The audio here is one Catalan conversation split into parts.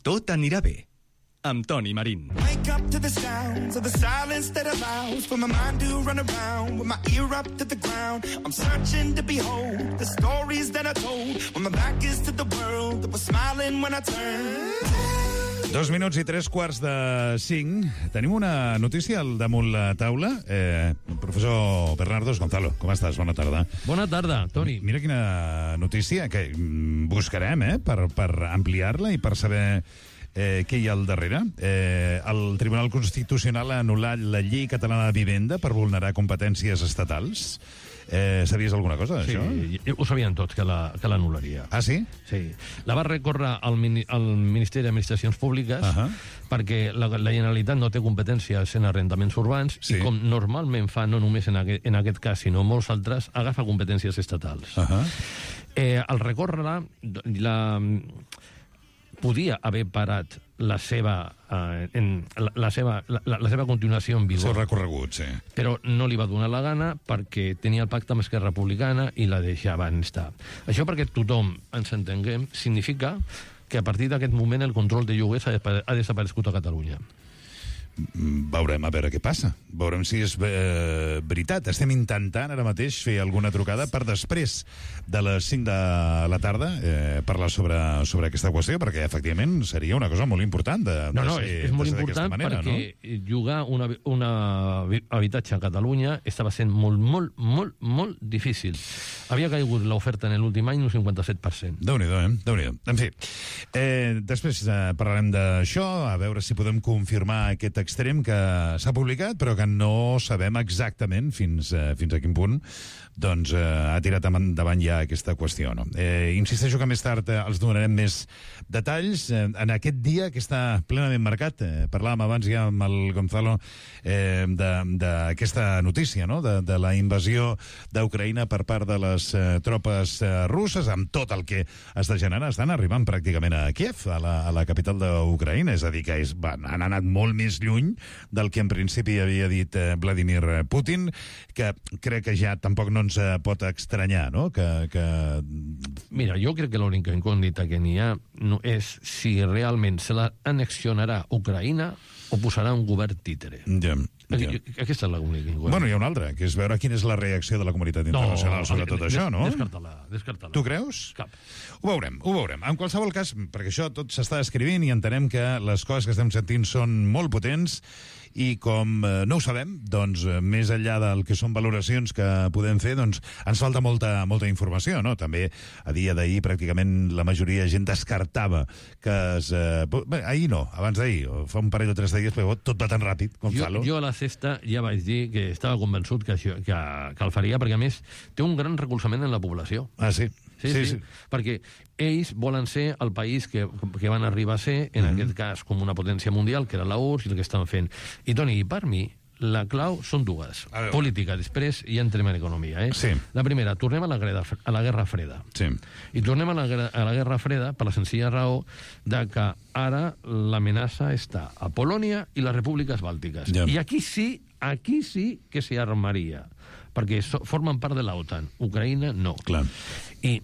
Tot anirà bé, amb Toni Marín. Wake up to the sounds of the silence that allows for my mind to run around with my ear up to the ground. I'm searching to behold the stories that I told when my back is to the world that was smiling when I turned. 2 minuts i 3:45. Tenim una notícia al damunt la taula. Professor Bernardo Gonzalo, com estàs? Bona tarda. Bona tarda, Toni. Mira quina notícia que buscarem per ampliar-la i per saber què hi ha al darrere. El Tribunal Constitucional ha anul·lat la llei catalana de vivenda per vulnerar competències estatals. Sabies alguna cosa d'això? Sí, ho sabien tots, que l'anul·laria. Ah, sí? Sí. La va recórrer al Ministeri d'Administracions Públiques perquè la Generalitat no té competències en arrendaments urbans i com normalment fa, no només en aquest cas, sinó molts altres, agafa competències estatals. Al recórrer-la, podia haver parat la seva continuació en vigor. El seu recorregut, sí. Però no li va donar la gana perquè tenia el pacte amb Esquerra Republicana i la deixaven estar. Això, perquè tothom ens entenguem, significa que a partir d'aquest moment el control de lloguers ha desaparegut a Catalunya. Veurem a veure què passa. Veurem si és veritat. Estem intentant ara mateix fer alguna trucada per després de les 5 de la tarda parlar sobre aquesta qüestió, perquè efectivament seria una cosa molt important és molt important perquè llogar un habitatge a Catalunya estava sent molt difícil. Havia caigut l'oferta en l'últim any un 57%. Déu-n'hi-do, Déu-n'hi-do. En fi, després parlarem d'això, a veure si podem confirmar aquest extrem que s'ha publicat, però que no sabem exactament fins a quin punt ha tirat endavant ja aquesta qüestió. Insisteixo que més tard els donarem més detalls. En aquest dia que està plenament marcat, parlàvem abans ja amb el Gonzalo d'aquesta notícia, de la invasió d'Ucraïna per part de les tropes russes, amb tot el que està generant. Estan arribant pràcticament a Kiev, a la capital d'Ucraïna, és a dir, que han anat molt més lluny del que en principi havia dit Vladimir Putin, que crec que ja tampoc no ens pot estranyar, no? Mira, jo crec que l'única incògnita que n'hi ha és si realment se la annexionarà Ucraïna o posarà un govern títere. Aquesta és l'única incògnita. Bueno, hi ha una altra, que és veure quina és la reacció de la comunitat internacional sobre tot això, no? Descarta-la. Tu creus? Cap. Ho veurem. En qualsevol cas, perquè això tot s'està escrivint i entenem que les coses que estem sentint són molt potents i com no ho sabem, doncs més enllà del que són valoracions que podem fer, doncs ens falta molta informació, no? També a dia d'ahir pràcticament la majoria de gent descartava que ahir no, abans d'ahir, fa un parell o 3 dies, però tot va tan ràpid, Gonzalo. Jo a la sexta ja vaig dir que estava convençut que el faria, perquè a més té un gran recolzament en la població. Ah, sí? Sí. Perquè ells volen ser el país que van arribar a ser, en aquest cas com una potència mundial, que era la URSS, i el que estan fent. I Toni, per mi, la clau són dues. Política, després ja entrem en economia. Sí. La primera, tornem a la Guerra Freda. Sí. I tornem a la Guerra Freda per la senzilla raó de que ara l'amenaça està a Polònia i les repúbliques bàltiques. Ja. I aquí sí que s'hi armaria, perquè formen part de l'OTAN. Ucraïna no. Clar. I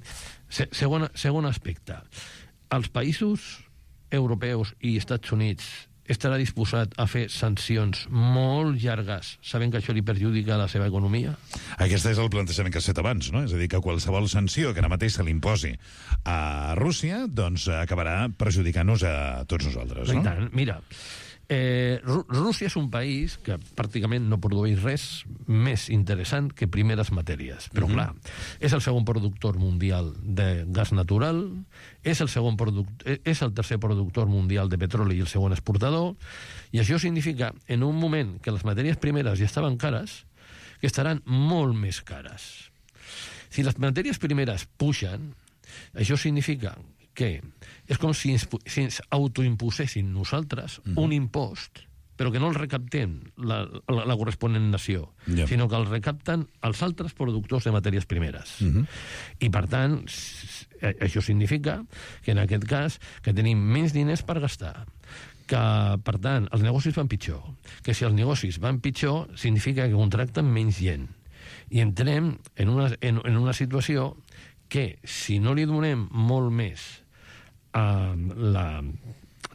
segon aspecte, els països europeus i Estats Units estarà disposat a fer sancions molt llargues, sabent que això li perjudica la seva economia? Aquest és el plantejament que has fet abans, no? És a dir, que qualsevol sanció que ara mateix se l'imposi a Rússia, doncs acabarà perjudicant-nos a tots nosaltres, no? I tant, mira, Rússia és un país que pràcticament no produeix res més interessant que primeres matèries, però clar, és el segon productor mundial de gas natural, és el tercer productor mundial de petroli i el segon exportador, i això significa, en un moment que les matèries primeres ja estaven cares, que estaran molt més cares. Si les matèries primeres pugen, això significa que és com si ens autoimposessin nosaltres un impost, però que no el recaptem la corresponent nació, sinó que el recapten els altres productors de matèries primeres. I, per tant, això significa que, en aquest cas, que tenim menys diners per gastar, que, per tant, els negocis van pitjor, que si els negocis van pitjor, significa que contracten menys gent. I entrem en una situació que, si no li donem molt més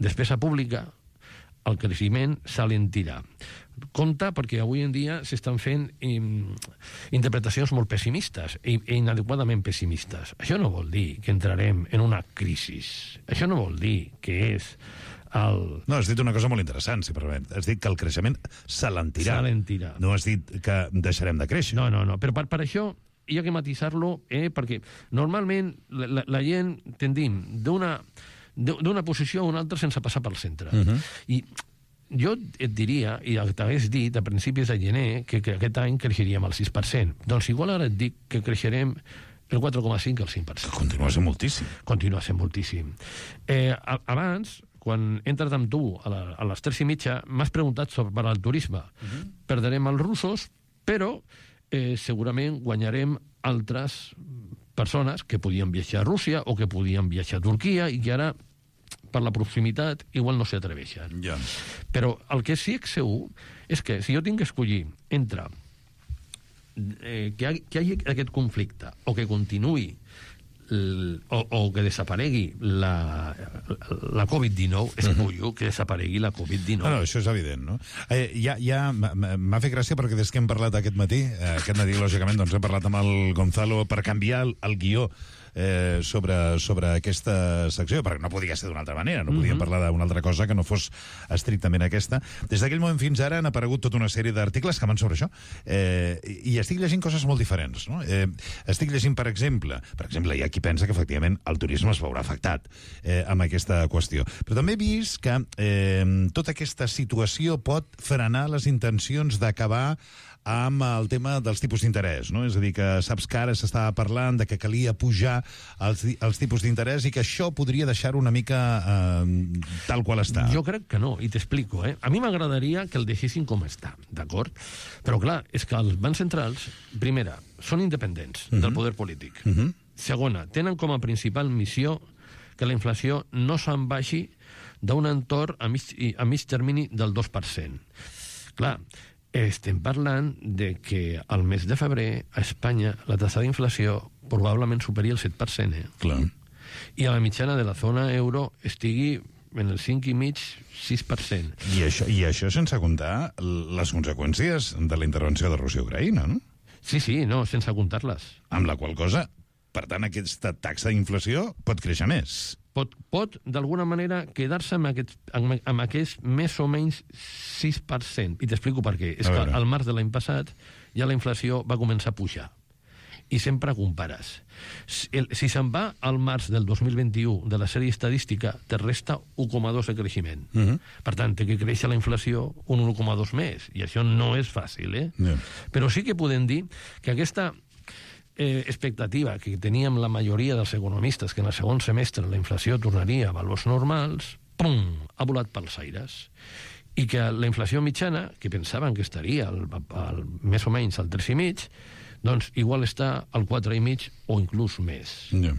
despesa pública, el creixement s'alentirà. Compte, perquè avui en dia s'estan fent interpretacions molt pessimistes i inadequadament pessimistes. Això no vol dir que entrarem en una crisi. Això no vol dir que és el... No, has dit una cosa molt interessant, si permet. Has dit que el creixement s'alentirà. S'alentirà. No has dit que deixarem de créixer. No. Però per això hi ha que matisar-lo, perquè normalment la gent tendim d'una posició a una altra sense passar pel centre. I jo et diria, i t'hagués dit a principis de gener, que aquest any creixeríem al 6%. Doncs igual ara et dic que creixerem el 4,5 al 5%. Continua sent moltíssim. Continua sent moltíssim. Abans, quan he entrat amb tu a les 3:30, m'has preguntat sobre el turisme. Perderem els russos, però segurament guanyarem altres persones que podien viatjar a Rússia o que podien viatjar a Turquia i que ara, per la proximitat, igual no s'atreveixen. Ja. Però el que sí que segur és que si jo tinc que escollir entre que hi hagi aquest conflicte o que continuï o que desaparegui la Covid-19, escollo que desaparegui la Covid-19. No, això és evident, no? M'ha fet gràcia perquè des que hem parlat aquest matí, lògicament, doncs hem parlat amb el Gonzalo per canviar el guió sobre aquesta secció, perquè no podia ser d'una altra manera, no podíem parlar d'una altra cosa que no fos estrictament aquesta. Des d'aquell moment fins ara han aparegut tota una sèrie d'articles que van sobre això, i estic llegint coses molt diferents, no? Estic llegint, per exemple, hi ha qui pensa que efectivament el turisme es veurà afectat amb aquesta qüestió, però també he vist que tota aquesta situació pot frenar les intencions d'acabar amb el tema dels tipus d'interès, no? És a dir, que saps que ara s'estava parlant de que calia pujar els tipus d'interès i que això podria deixar una mica tal qual està. Jo crec que no, i t'explico. A mi m'agradaria que el deixessin com està, d'acord? Però clar, és que els bancs centrals, primera, són independents del poder polític. Segona, tenen com a principal missió que la inflació no se'n baixi d'un entorn a mig termini del 2%. Clar, estem parlant de que al mes de febrer a Espanya la tassa d'inflació probablement superi el 7%. Clar. I a la mitjana de la zona euro estigui en el 5,5-6%. I això sense comptar les conseqüències de la intervenció de Rússia a Ucraïna, no? Sí, no, sense comptar-les. Amb la qual cosa, per tant, aquesta taxa d'inflació pot créixer més. Pot d'alguna manera, quedar-se amb aquest més o menys 6%. I t'explico per què. És que al març de l'any passat ja la inflació va començar a pujar. I sempre compares. Si se'n va al març del 2021 de la sèrie estadística, te resta 1,2 de creixement. Per tant, té que créixer la inflació un 1,2 més. I això no és fàcil, Però sí que podem dir que aquesta expectativa que teníem la majoria dels economistes que en el segon semestre la inflació tornaria a valors normals, ha volat pels aires. I que la inflació mitjana, que pensaven que estaria més o menys al 3,5, doncs igual està al 4,5 o inclús més.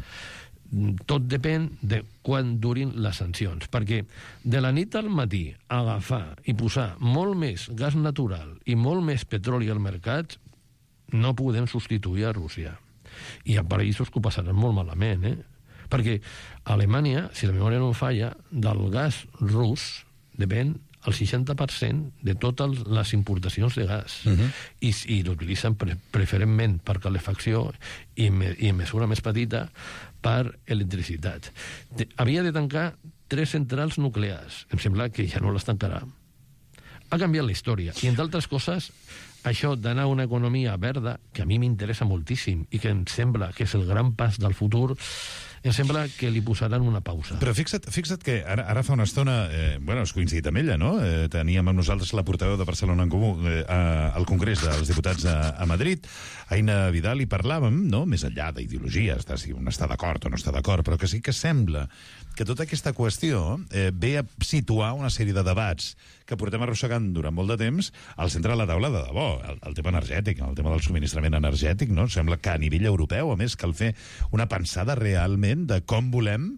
Tot depèn de quan durin les sancions, perquè de la nit al matí agafar i posar molt més gas natural i molt més petroli al mercat no podem substituir a Rússia. Hi ha països que ho passaran molt malament, Perquè a Alemanya, si la memòria no em falla, del gas rus depèn el 60% de totes les importacions de gas. I l'utilitzen preferentment per calefacció i en mesura més petita per electricitat. Havia de tancar 3 centrals nuclears. Em sembla que ja no les tancarà. Ha canviat la història. I, entre altres coses, això d'anar a una economia verda, que a mi m'interessa moltíssim i que em sembla que és el gran pas del futur, em sembla que li posaran una pausa. Però fixa't que ara fa una estona, has coincidit amb ella, no? Teníem amb nosaltres la portaveu de Barcelona en Comú al Congrés dels Diputats a Madrid, Aina Vidal, i parlàvem, no?, més enllà d'ideologies, si un està d'acord o no està d'acord, però que sí que sembla que tota aquesta qüestió ve a situar una sèrie de debats que portem arrossegant durant molt de temps al centre de la taula de debò, el tema energètic, el tema del subministrament energètic, no? Sembla que a nivell europeu, a més, cal fer una pensada realment de com volem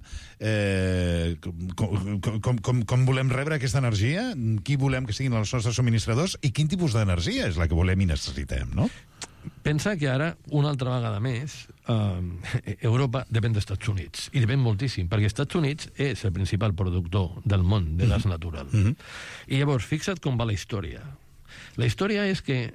com volem rebre aquesta energia, qui volem que siguin els nostres subministradors i quin tipus d'energia és la que volem i necessitem, no? pensa que ara, una altra vegada més, Europa depèn dels Estats Units, i depèn moltíssim, perquè els Estats Units és el principal productor del món de gas natural. I llavors, fixa't com va la història. La història és que